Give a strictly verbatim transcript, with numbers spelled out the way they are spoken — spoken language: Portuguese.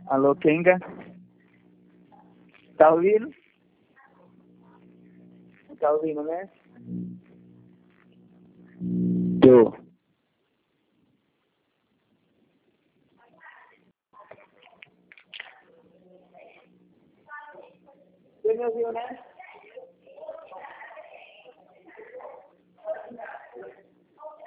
Alô, Kenga? Tá ouvindo? Tá ouvindo, né? Tô. Você me ouviu, né?